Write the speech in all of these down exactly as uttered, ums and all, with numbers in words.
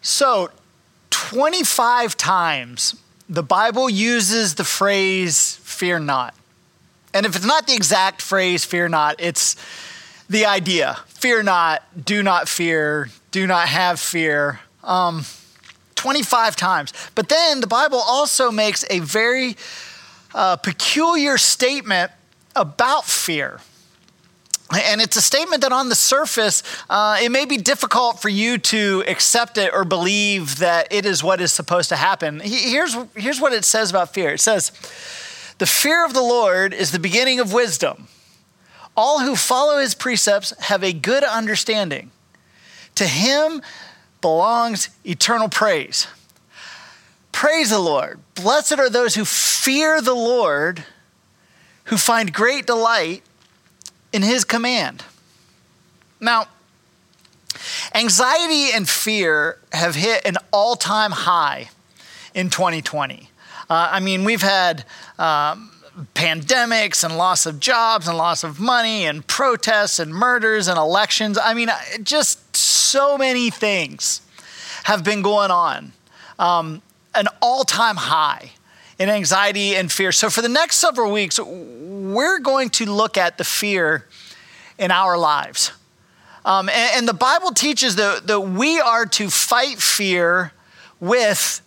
So, twenty-five times the Bible uses the phrase, fear not. And if it's not the exact phrase, fear not, it's the idea. Fear not, do not fear, do not have fear. Um, twenty-five times. But then the Bible also makes a very uh, peculiar statement about fear. And it's a statement that on the surface, uh, it may be difficult for you to accept it or believe that it is what is supposed to happen. Here's, here's what it says about fear. It says, the fear of the Lord is the beginning of wisdom. All who follow his precepts have a good understanding. To him belongs eternal praise. Praise the Lord. Blessed are those who fear the Lord, who find great delight in his command. Now, anxiety and fear have hit an all-time high in twenty twenty. Uh, I mean, we've had um, pandemics and loss of jobs and loss of money and protests and murders and elections. I mean, just so many things have been going on. Um, an all-time high in anxiety and fear. So for the next several weeks, we're going to look at the fear in our lives. Um, and, and the Bible teaches that, that we are to fight fear with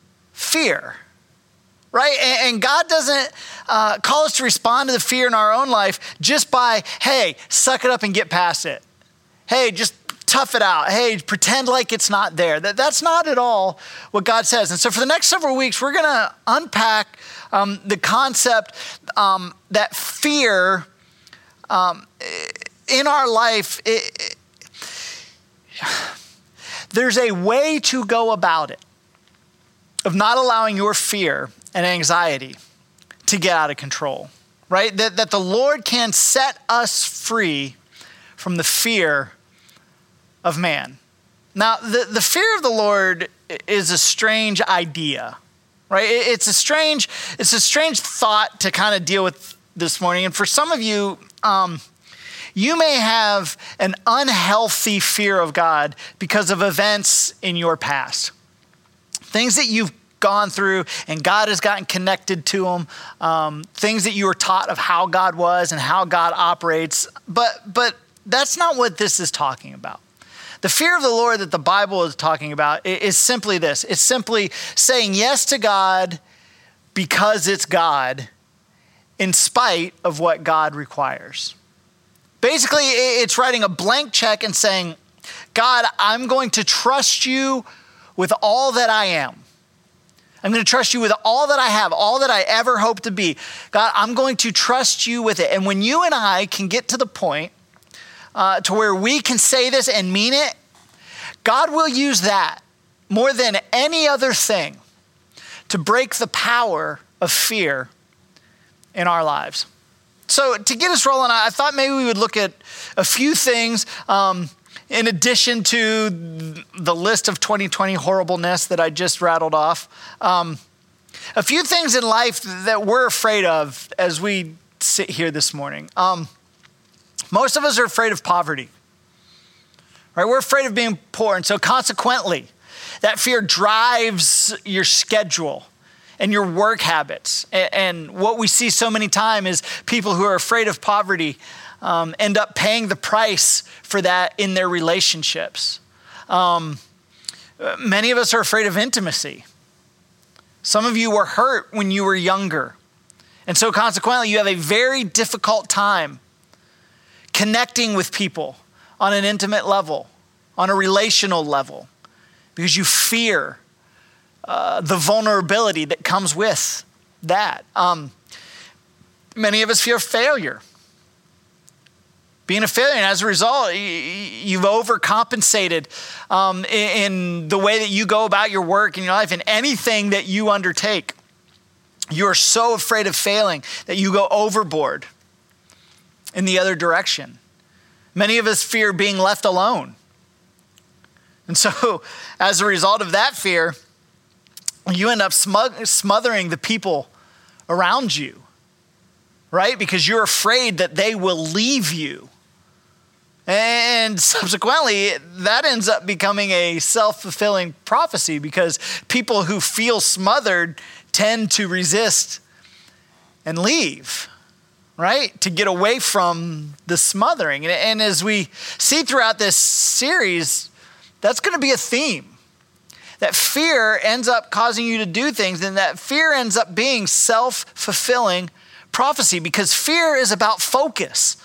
fear, right? And, and God doesn't uh, call us to respond to the fear in our own life just by, hey, suck it up and get past it. Hey, just tough it out. Hey, pretend like it's not there. That, that's not at all what God says. And so for the next several weeks, we're going to unpack um, the concept um, that fear um, in our life, it, it, there's a way to go about it of not allowing your fear and anxiety to get out of control, right? That, that the Lord can set us free from the fear of man. Now, the, the fear of the Lord is a strange idea, right? It, it's a strange, it's a strange thought to kind of deal with this morning. And for some of you, um, you may have an unhealthy fear of God because of events in your past. Things that you've gone through and God has gotten connected to them. Um, things that you were taught of how God was and how God operates. But, but that's not what this is talking about. The fear of the Lord that the Bible is talking about is simply this. It's simply saying yes to God because it's God in spite of what God requires. Basically, it's writing a blank check and saying, God, I'm going to trust you with all that I am. I'm going to trust you with all that I have, all that I ever hope to be. God, I'm going to trust you with it. And when you and I can get to the point Uh, to where we can say this and mean it, God will use that more than any other thing to break the power of fear in our lives. So to get us rolling, I thought maybe we would look at a few things um, in addition to the list of twenty twenty horribleness that I just rattled off. Um, a few things in life that we're afraid of as we sit here this morning. Um, Most of us are afraid of poverty, right? We're afraid of being poor. And so consequently, that fear drives your schedule and your work habits. And what we see so many times is people who are afraid of poverty um, end up paying the price for that in their relationships. Um, many of us are afraid of intimacy. Some of you were hurt when you were younger. And so consequently, you have a very difficult time connecting with people on an intimate level, on a relational level, because you fear uh, the vulnerability that comes with that. Um, many of us fear failure. Being a failure, and as a result, you've overcompensated um, in, in the way that you go about your work and your life and anything that you undertake. You're so afraid of failing that you go overboard in the other direction. Many of us fear being left alone. And so as a result of that fear, you end up smug- smothering the people around you, right? Because you're afraid that they will leave you And subsequently, that ends up becoming a self-fulfilling prophecy because people who feel smothered tend to resist and leave, right? To get away from the smothering. And as we see throughout this series, that's going to be a theme. That fear ends up causing you to do things, and that fear ends up being self-fulfilling prophecy because fear is about focus.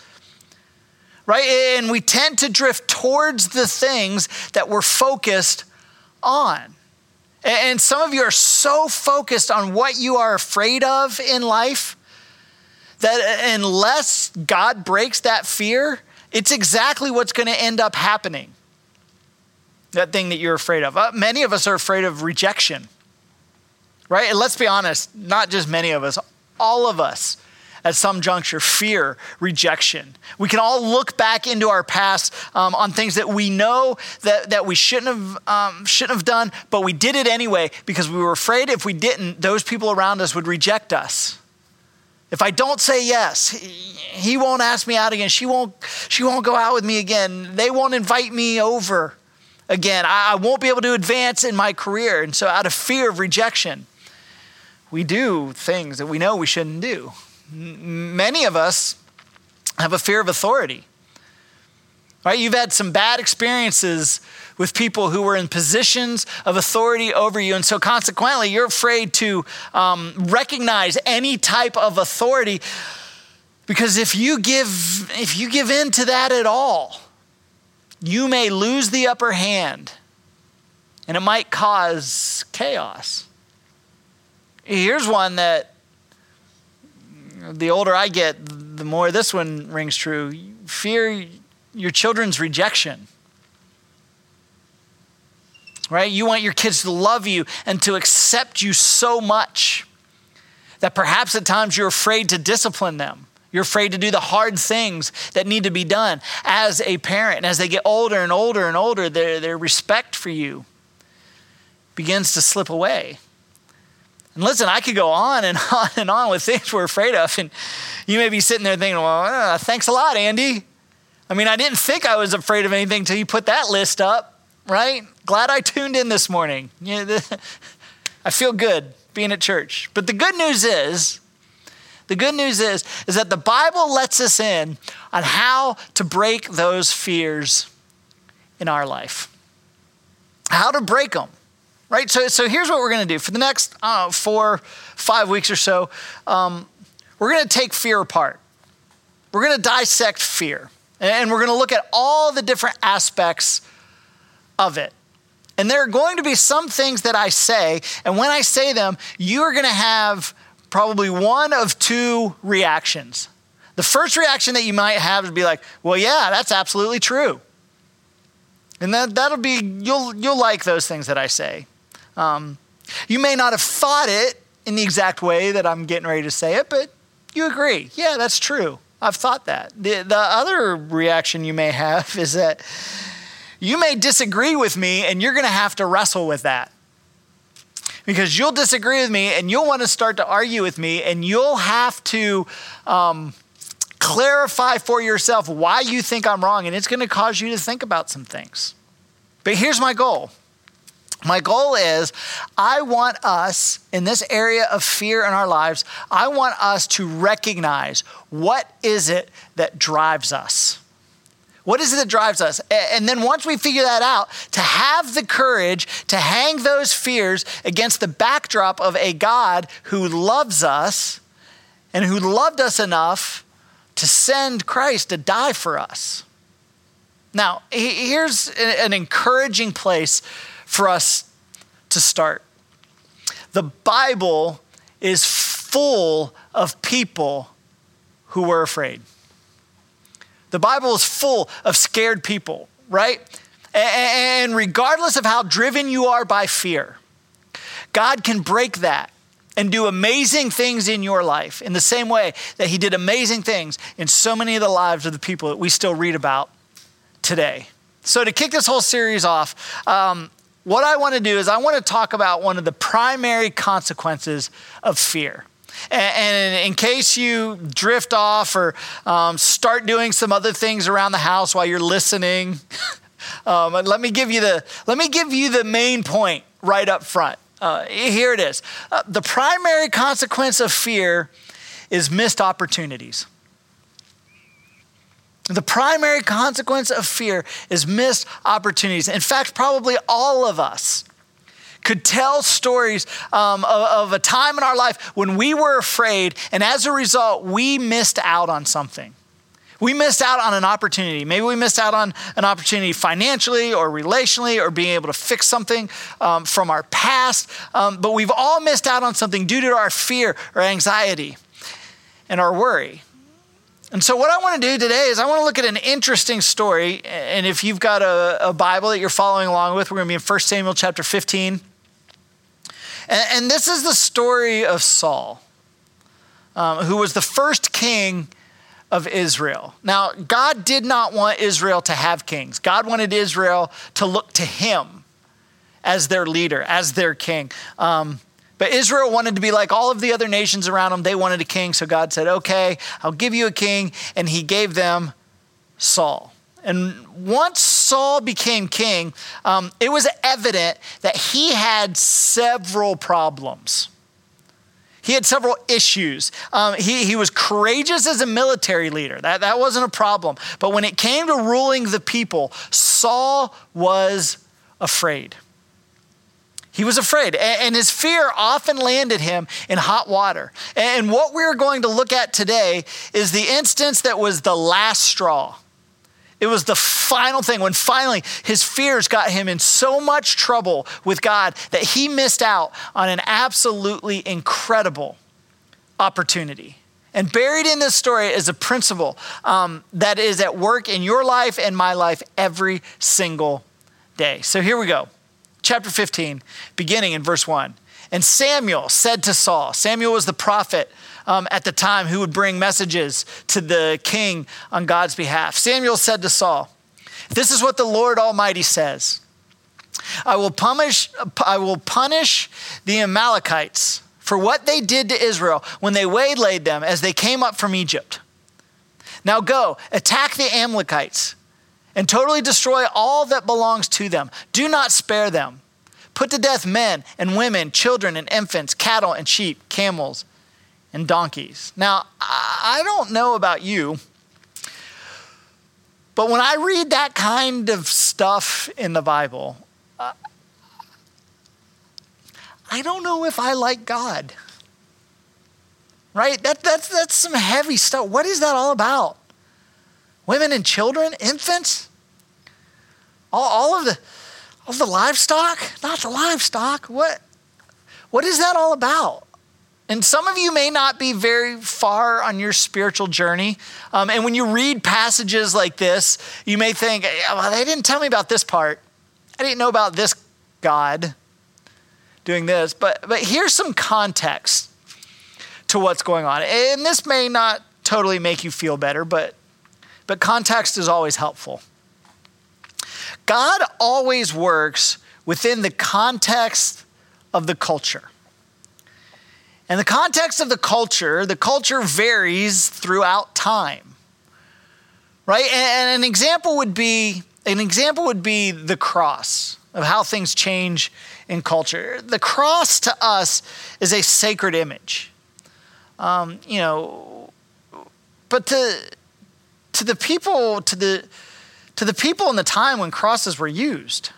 Right? And we tend to drift towards the things that we're focused on. And some of you are so focused on what you are afraid of in life that unless God breaks that fear, it's exactly what's going to end up happening. That thing that you're afraid of. Uh, many of us are afraid of rejection. Right? And let's be honest, not just many of us, all of us. At some juncture, fear, rejection. We can all look back into our past um, on things that we know that, that we shouldn't have um, shouldn't have done, but we did it anyway because we were afraid if we didn't, those people around us would reject us. If I don't say yes, he, he won't ask me out again. She won't. She won't go out with me again. They won't invite me over again. I, I won't be able to advance in my career. And so, out of fear of rejection, we do things that we know we shouldn't do. Many of us have a fear of authority, right? You've had some bad experiences with people who were in positions of authority over you. And so consequently, you're afraid to um, recognize any type of authority because if you give, if you give in to that at all, you may lose the upper hand and it might cause chaos. Here's one that the older I get, the more this one rings true. Fear your children's rejection. Right? You want your kids to love you and to accept you so much that perhaps at times you're afraid to discipline them. You're afraid to do the hard things that need to be done as a parent. And as they get older and older and older, their, their respect for you begins to slip away. And listen, I could go on and on and on with things we're afraid of. And you may be sitting there thinking, well, uh, thanks a lot, Andy. I mean, I didn't think I was afraid of anything until you put that list up, right? Glad I tuned in this morning. You know, the, I feel good being at church. But the good news is, the good news is, is that the Bible lets us in on how to break those fears in our life. How to break them. Right, so so here's what we're going to do. For the next uh, four, five weeks or so, um, we're going to take fear apart. We're going to dissect fear. And we're going to look at all the different aspects of it. And there are going to be some things that I say, and when I say them, you are going to have probably one of two reactions. The first reaction that you might have is be like, well, yeah, that's absolutely true. And that, that'll be, you'll you'll like those things that I say. Um, you may not have thought it in the exact way that I'm getting ready to say it, but you agree. Yeah, that's true. I've thought that. The, the other reaction you may have is that you may disagree with me and you're going to have to wrestle with that. Because you'll disagree with me and you'll want to start to argue with me and you'll have to um, clarify for yourself why you think I'm wrong, and it's going to cause you to think about some things. But here's my goal. My goal is I want us in this area of fear in our lives, I want us to recognize what is it that drives us. What is it that drives us? And then once we figure that out, to have the courage to hang those fears against the backdrop of a God who loves us and who loved us enough to send Christ to die for us. Now, here's an encouraging place for us to start. The Bible is full of people who were afraid. The Bible is full of scared people, right? And regardless of how driven you are by fear, God can break that and do amazing things in your life in the same way that he did amazing things in so many of the lives of the people that we still read about today. So to kick this whole series off, um, what I want to do is I want to talk about one of the primary consequences of fear. And, and in case you drift off or um, start doing some other things around the house while you're listening, um, let me give you the let me give you the main point right up front. Uh, here it is. Uh, the primary consequence of fear is missed opportunities. The primary consequence of fear is missed opportunities. In fact, probably all of us could tell stories um, of, of a time in our life when we were afraid, and as a result, we missed out on something. We missed out on an opportunity. Maybe we missed out on an opportunity financially or relationally or being able to fix something um, from our past. Um, but we've all missed out on something due to our fear or anxiety and our worry. And so what I want to do today is I want to look at an interesting story. And if you've got a, a Bible that you're following along with, we're going to be in First Samuel chapter fifteen. And, and this is the story of Saul, um, who was the first king of Israel. Now, God did not want Israel to have kings. God wanted Israel to look to him as their leader, as their king. Um, But Israel wanted to be like all of the other nations around them. They wanted a king. So God said, okay, I'll give you a king. And he gave them Saul. And once Saul became king, um, it was evident that he had several problems. He had several issues. Um, he, he was courageous as a military leader. That, that wasn't a problem. But when it came to ruling the people, Saul was afraid. He was afraid, and his fear often landed him in hot water. And what we're going to look at today is the instance that was the last straw. It was the final thing when finally his fears got him in so much trouble with God that he missed out on an absolutely incredible opportunity. And buried in this story is a principle um, that is at work in your life and my life every single day. So here we go. Chapter fifteen, beginning in verse one. And Samuel said to Saul, Samuel was the prophet um, at the time who would bring messages to the king on God's behalf. Samuel said to Saul, this is what the Lord Almighty says. I will punish, I will punish the Amalekites for what they did to Israel when they waylaid them as they came up from Egypt. Now go, attack the Amalekites and totally destroy all that belongs to them. Do not spare them. Put to death men and women, children and infants, cattle and sheep, camels and donkeys. Now, I don't know about you, but when I read that kind of stuff in the Bible, uh, I don't know if I like God. Right? That, that's, that's some heavy stuff. What is that all about? Women and children, infants? All, all of the all of the livestock? Not the livestock. What, what is that all about? And some of you may not be very far on your spiritual journey. Um, and when you read passages like this, you may think, well, they didn't tell me about this part. I didn't know about this God doing this. But, but here's some context to what's going on. And this may not totally make you feel better, but, but context is always helpful. God always works within the context of the culture. And the context of the culture, the culture varies throughout time, right? And an example would be, an example would be the cross, of how things change in culture. The cross to us is a sacred image, um, you know, but to, to the people, to the, To the people in the time when crosses were used,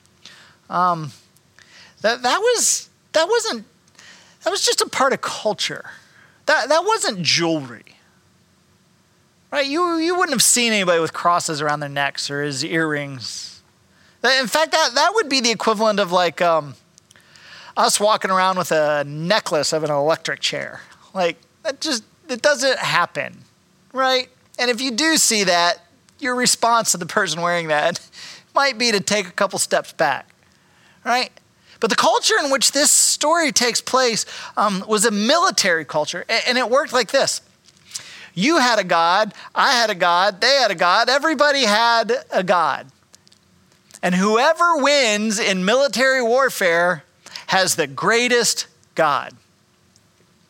um, that that was that wasn't that was just a part of culture. That that wasn't jewelry, right? You you wouldn't have seen anybody with crosses around their necks or his earrings. In fact, that that would be the equivalent of like um, us walking around with a necklace of an electric chair. Like that just it doesn't happen, right? And if you do see that, your response to the person wearing that might be to take a couple steps back, right? But the culture in which this story takes place um, was a military culture, and it worked like this. You had a god, I had a god, they had a god, everybody had a god. And whoever wins in military warfare has the greatest god.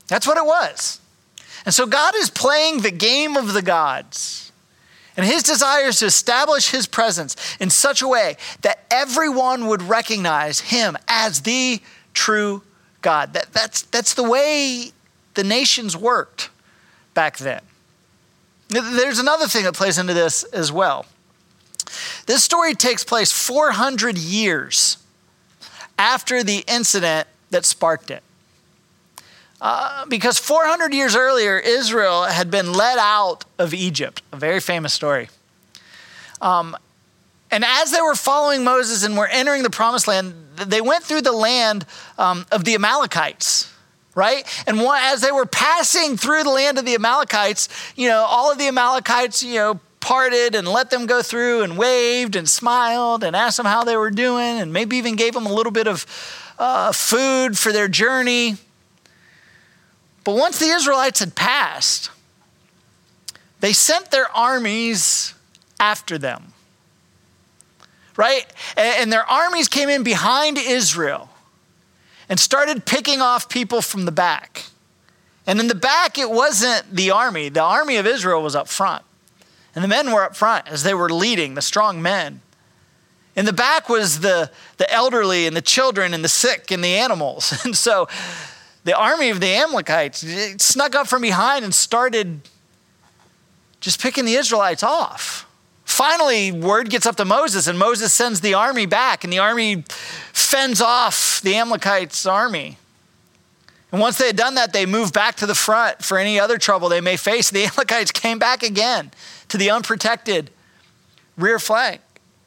That's what it was. And so God is playing the game of the gods. And his desire is to establish his presence in such a way that everyone would recognize him as the true God. That, that's, that's the way the nations worked back then. There's another thing that plays into this as well. This story takes place four hundred years after the incident that sparked it. Uh, because four hundred years earlier, Israel had been led out of Egypt, a very famous story. Um, and as they were following Moses and were entering the promised land, they went through the land um, of the Amalekites, right? And one, as they were passing through the land of the Amalekites, you know, all of the Amalekites, you know, parted and let them go through and waved and smiled and asked them how they were doing and maybe even gave them a little bit of uh, food for their journey. But once the Israelites had passed, they sent their armies after them, right? And their armies came in behind Israel and started picking off people from the back. And in the back, it wasn't the army. The army of Israel was up front. And the men were up front as they were leading, the strong men. In the back was the, the elderly and the children and the sick and the animals. And so the army of the Amalekites snuck up from behind and started just picking the Israelites off. Finally, word gets up to Moses, and Moses sends the army back, and the army fends off the Amalekites' army. And once they had done that, they moved back to the front for any other trouble they may face. The Amalekites came back again to the unprotected rear flank.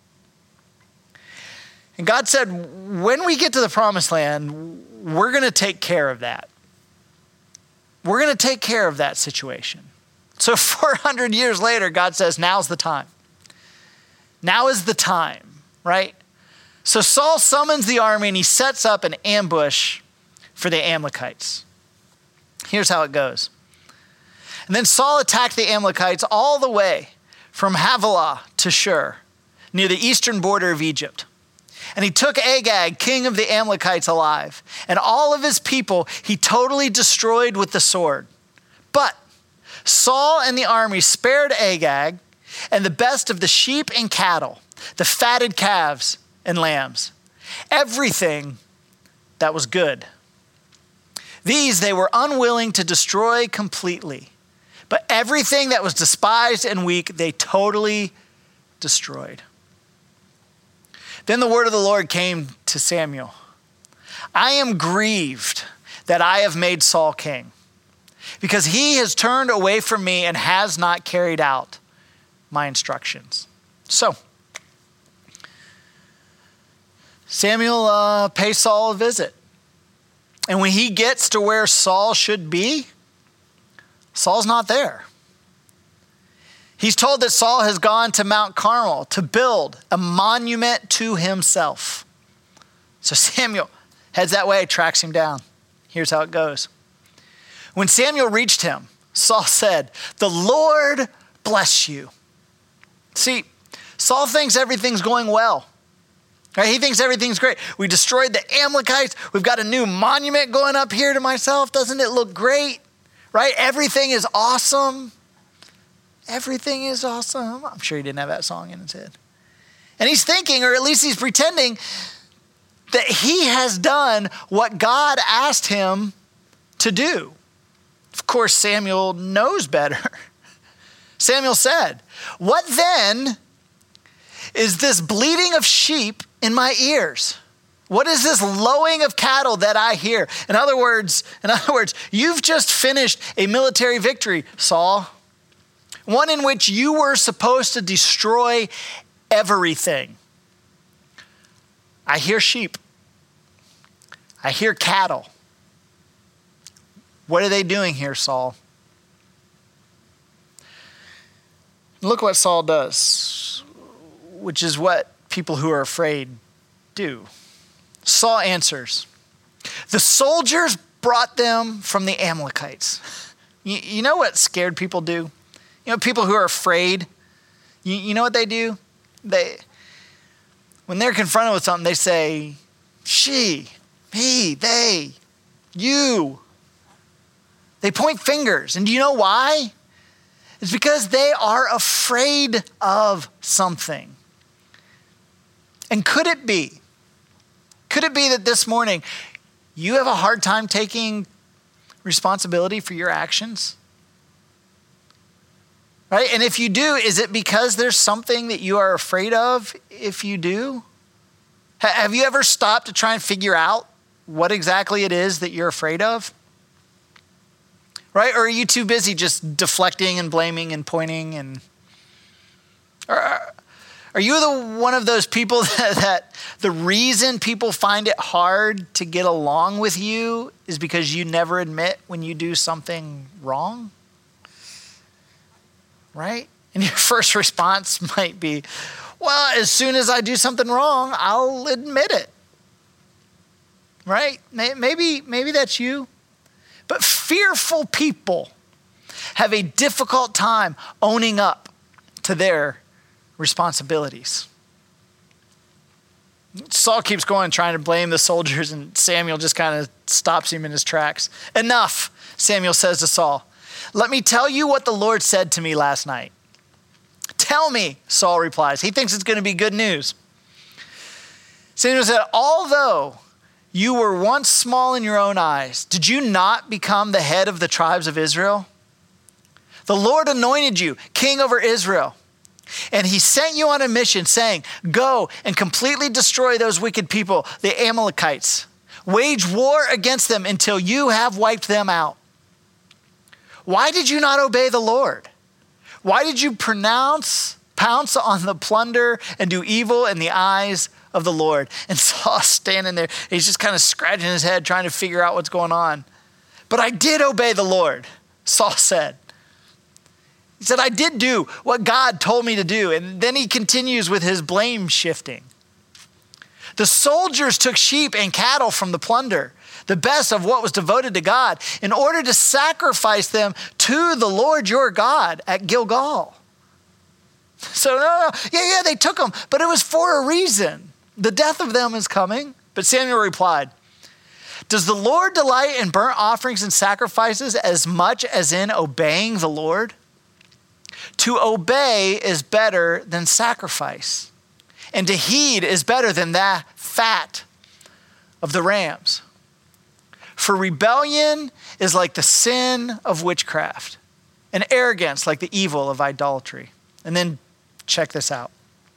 And God said, when we get to the promised land, we're going to take care of that. We're going to take care of that situation. So four hundred years later, God says, now's the time. Now is the time, right? So Saul summons the army and he sets up an ambush for the Amalekites. Here's how it goes. And then Saul attacked the Amalekites all the way from Havilah to Shur, near the eastern border of Egypt. And he took Agag, king of the Amalekites, alive. And all of his people he totally destroyed with the sword. But Saul and the army spared Agag and the best of the sheep and cattle, the fatted calves and lambs, everything that was good. These they were unwilling to destroy completely. But everything that was despised and weak, they totally destroyed. Then the word of the Lord came to Samuel. I am grieved that I have made Saul king, because he has turned away from me and has not carried out my instructions. So, Samuel uh, pays Saul a visit. And when he gets to where Saul should be, Saul's not there. He's told that Saul has gone to Mount Carmel to build a monument to himself. So Samuel heads that way, tracks him down. Here's how it goes. When Samuel reached him, Saul said, "The Lord bless you." See, Saul thinks everything's going well. Right? He thinks everything's great. We destroyed the Amalekites. We've got a new monument going up here to myself. Doesn't it look great? Right? Everything is awesome. Everything is awesome. I'm sure he didn't have that song in his head. And he's thinking, or at least he's pretending, that he has done what God asked him to do. Of course, Samuel knows better. Samuel said, "What then is this bleating of sheep in my ears? What is this lowing of cattle that I hear?" In other words, in other words, you've just finished a military victory, Saul. One in which you were supposed to destroy everything. I hear sheep. I hear cattle. What are they doing here, Saul? Look what Saul does, which is what people who are afraid do. Saul answers, "The soldiers brought them from the Amalekites." You, you know what scared people do? You know, people who are afraid, you, you know what they do? They, when they're confronted with something, they say, she, he, they, you. They point fingers. And do you know why? It's because they are afraid of something. And could it be, could it be that this morning you have a hard time taking responsibility for your actions? Right? And if you do, is it because there's something that you are afraid of if you do? Have you ever stopped to try and figure out what exactly it is that you're afraid of? Right? Or are you too busy just deflecting and blaming and pointing? And or are you the one of those people that, that the reason people find it hard to get along with you is because you never admit when you do something wrong? Right? And your first response might be, well, as soon as I do something wrong, I'll admit it. Right? Maybe, maybe that's you. But fearful people have a difficult time owning up to their responsibilities. Saul keeps going, trying to blame the soldiers, and Samuel just kind of stops him in his tracks. Enough, Samuel says to Saul. Let me tell you what the Lord said to me last night. Tell me, Saul replies. He thinks it's going to be good news. Samuel said, although you were once small in your own eyes, did you not become the head of the tribes of Israel? The Lord anointed you king over Israel, and he sent you on a mission saying, go and completely destroy those wicked people, the Amalekites. Wage war against them until you have wiped them out. Why did you not obey the Lord? Why did you pronounce, pounce on the plunder and do evil in the eyes of the Lord? And Saul's standing there. He's just kind of scratching his head, trying to figure out what's going on. But I did obey the Lord, Saul said. He said, I did do what God told me to do. And then he continues with his blame shifting. The soldiers took sheep and cattle from the plunder, the best of what was devoted to God, in order to sacrifice them to the Lord your God at Gilgal. So no, no, yeah, yeah, they took them, but it was for a reason. The death of them is coming. But Samuel replied, does the Lord delight in burnt offerings and sacrifices as much as in obeying the Lord? To obey is better than sacrifice, and to heed is better than that fat of the rams. For rebellion is like the sin of witchcraft, and arrogance like the evil of idolatry. And then check this out.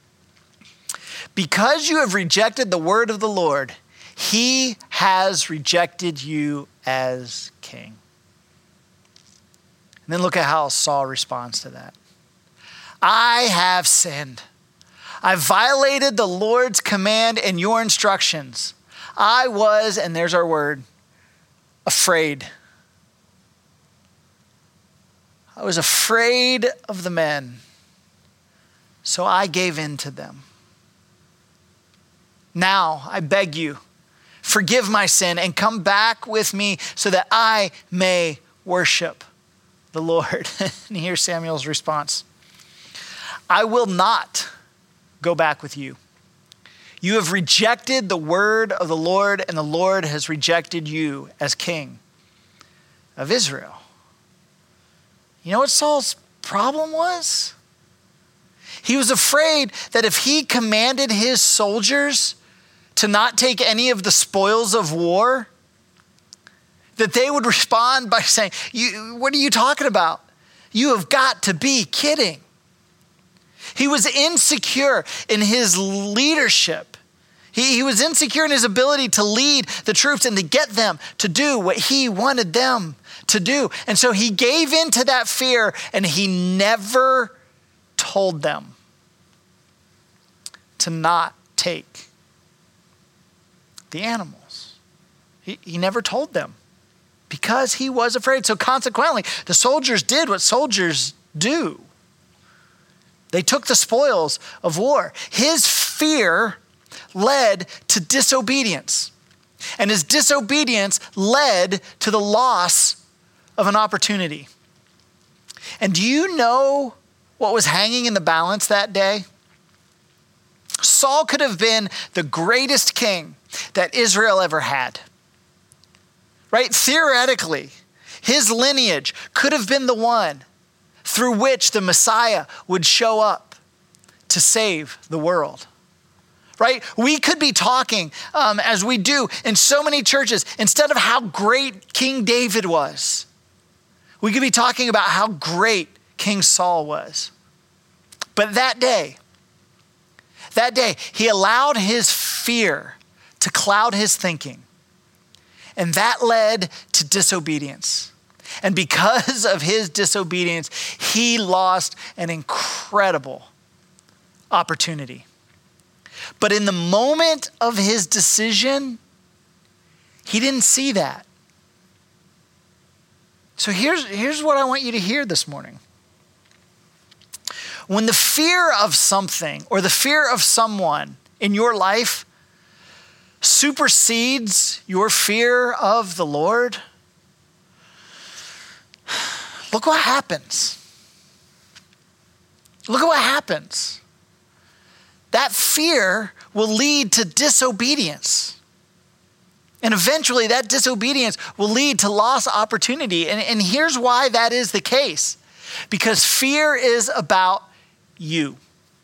Because you have rejected the word of the Lord, he has rejected you as king. And then look at how Saul responds to that. I have sinned. I violated the Lord's command and your instructions. I was, and there's our word, afraid. I was afraid of the men, so I gave in to them. Now, I beg you, forgive my sin and come back with me so that I may worship the Lord. And here's Samuel's response. I will not go back with you. You have rejected the word of the Lord, and the Lord has rejected you as king of Israel. You know what Saul's problem was? He was afraid that if he commanded his soldiers to not take any of the spoils of war, that they would respond by saying, you, what are you talking about? You have got to be kidding. He was insecure in his leadership. He, he was insecure in his ability to lead the troops and to get them to do what he wanted them to do. And so he gave in to that fear, and he never told them to not take the animals. He, he never told them because he was afraid. So consequently, the soldiers did what soldiers do. They took the spoils of war. His fear led to disobedience, and his disobedience led to the loss of an opportunity. And do you know what was hanging in the balance that day? Saul could have been the greatest king that Israel ever had. Right? Theoretically, His lineage could have been the one through which the Messiah would show up to save the world. Right? We could be talking, um, as we do in so many churches, instead of how great King David was, we could be talking about how great King Saul was. But that day, that day, he allowed his fear to cloud his thinking. And that led to disobedience. And because of his disobedience, he lost an incredible opportunity. But in the moment of his decision, he didn't see that. So here's, here's what I want you to hear this morning. When the fear of something or the fear of someone in your life supersedes your fear of the Lord, look what happens. Look at what happens. That fear will lead to disobedience. And eventually that disobedience will lead to lost opportunity. And, and here's why that is the case. Because fear is about you.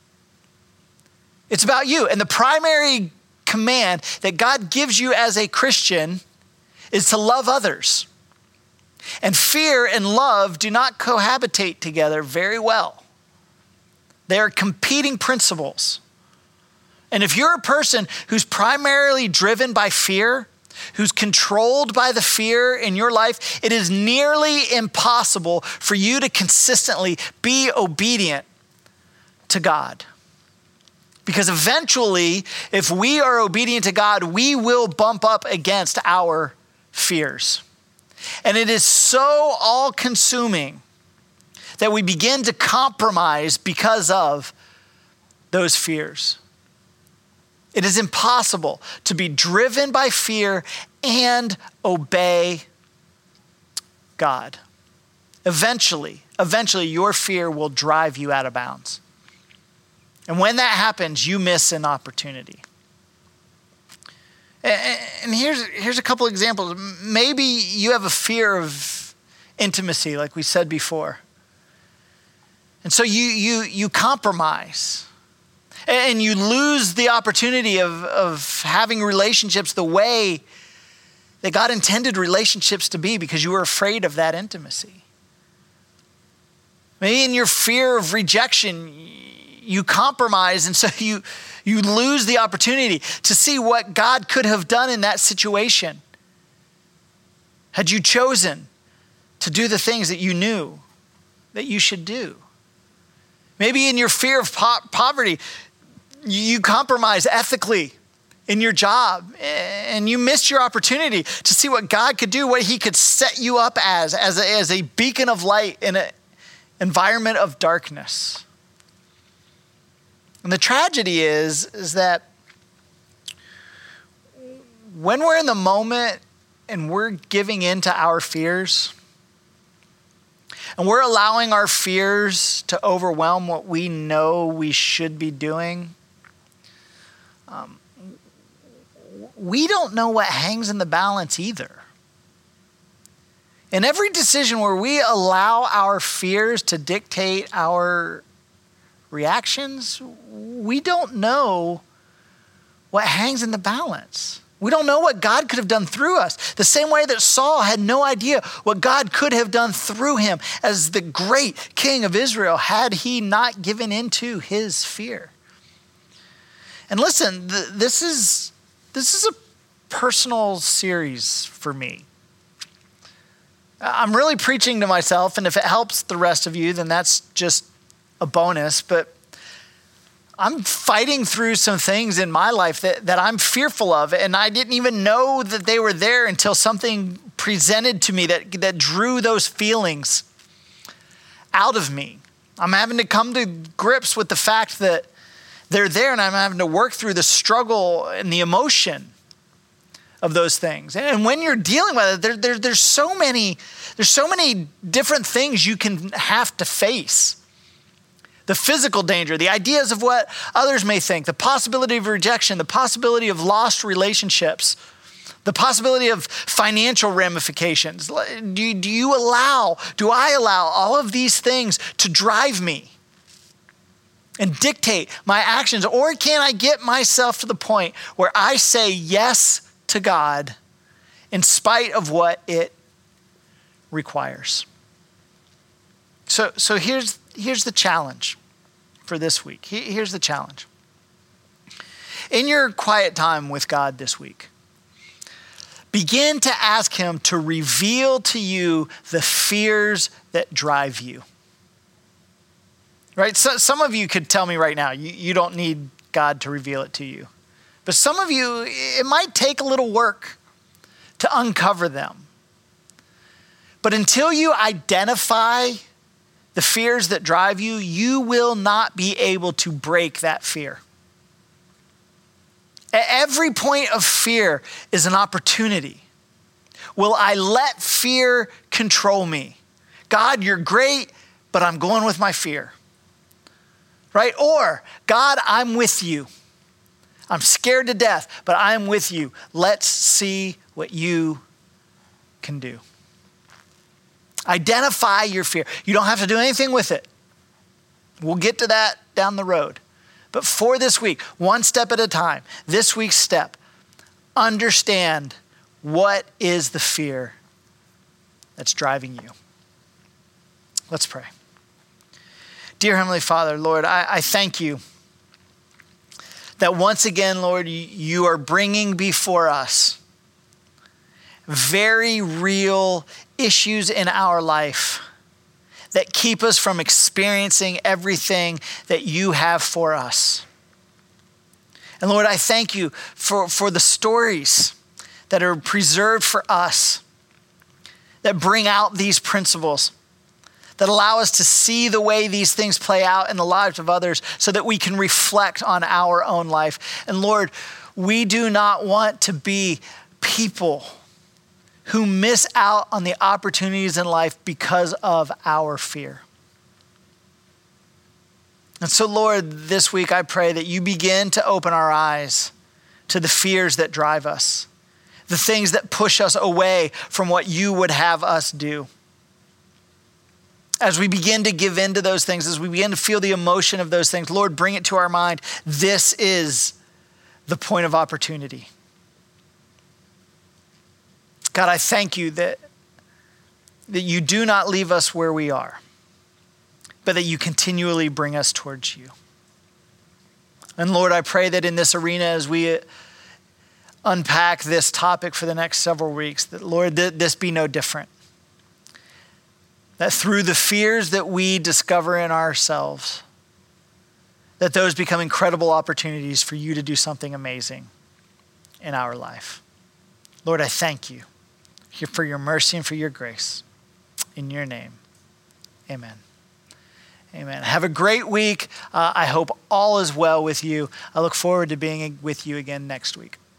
It's about you. And the primary command that God gives you as a Christian is to love others. And fear and love do not cohabitate together very well. They are competing principles. And if you're a person who's primarily driven by fear, who's controlled by the fear in your life, it is nearly impossible for you to consistently be obedient to God. Because eventually, if we are obedient to God, we will bump up against our fears. And it is so all-consuming that we begin to compromise because of those fears. It is impossible to be driven by fear and obey God. Eventually, eventually your fear will drive you out of bounds. And when that happens, you miss an opportunity. And here's, here's a couple examples. Maybe you have a fear of intimacy, like we said before. And so you, you, you compromise. And you lose the opportunity of, of having relationships the way that God intended relationships to be because you were afraid of that intimacy. Maybe in your fear of rejection, you compromise, and so you, you lose the opportunity to see what God could have done in that situation had you chosen to do the things that you knew that you should do. Maybe in your fear of po- poverty, you compromise ethically in your job and you missed your opportunity to see what God could do, what he could set you up as, as a, as a beacon of light in an environment of darkness. And the tragedy is, is that when we're in the moment and we're giving in to our fears and we're allowing our fears to overwhelm what we know we should be doing, Um, we don't know what hangs in the balance either. In every decision where we allow our fears to dictate our reactions, we don't know what hangs in the balance. We don't know what God could have done through us. The same way that Saul had no idea what God could have done through him as the great king of Israel had he not given into his fear. And listen, th- this is this is a personal series for me. I'm really preaching to myself, and if it helps the rest of you, then that's just a bonus. But I'm fighting through some things in my life that, that I'm fearful of, and I didn't even know that they were there until something presented to me that, that drew those feelings out of me. I'm having to come to grips with the fact that they're there, and I'm having to work through the struggle and the emotion of those things. And when you're dealing with it, there, there, there's so many, there's so many different things you can have to face. The physical danger, the ideas of what others may think, the possibility of rejection, the possibility of lost relationships, The possibility of financial ramifications. Do you, do you allow, do I allow all of these things to drive me and dictate my actions? Or can I get myself to the point where I say yes to God in spite of what it requires? So, so here's, here's the challenge for this week. Here's the challenge. In your quiet time with God this week, begin to ask him to reveal to you the fears that drive you. Right? So, some of you could tell me right now, you, you don't need God to reveal it to you. But some of you, it might take a little work to uncover them. But until you identify the fears that drive you, you will not be able to break that fear. At every point of fear is an opportunity. Will I let fear control me? God, you're great, but I'm going with my fear. Right? Or, God, I'm with you. I'm scared to death, but I'm with you. Let's see what you can do. Identify your fear. You don't have to do anything with it. We'll get to that down the road. But for this week, one step at a time, this week's step, understand what is the fear that's driving you. Let's pray. Dear Heavenly Father, Lord, I, I thank you that once again, Lord, you, you are bringing before us very real issues in our life that keep us from experiencing everything that you have for us. And Lord, I thank you for, for the stories that are preserved for us, that bring out these principles, that allow us to see the way these things play out in the lives of others so that we can reflect on our own life. And Lord, we do not want to be people who miss out on the opportunities in life because of our fear. And so, Lord, this week I pray that you begin to open our eyes to the fears that drive us, the things that push us away from what you would have us do. As we begin to give in to those things, as we begin to feel the emotion of those things, Lord, bring it to our mind. This is the point of opportunity. God, I thank you that, that you do not leave us where we are, but that you continually bring us towards you. And Lord, I pray that in this arena, as we unpack this topic for the next several weeks, that Lord, that this be no different. That through the fears that we discover in ourselves, that those become incredible opportunities for you to do something amazing in our life. Lord, I thank you for your mercy and for your grace. In your name, amen. Amen. Have a great week. Uh, I hope all is well with you. I look forward to being with you again next week.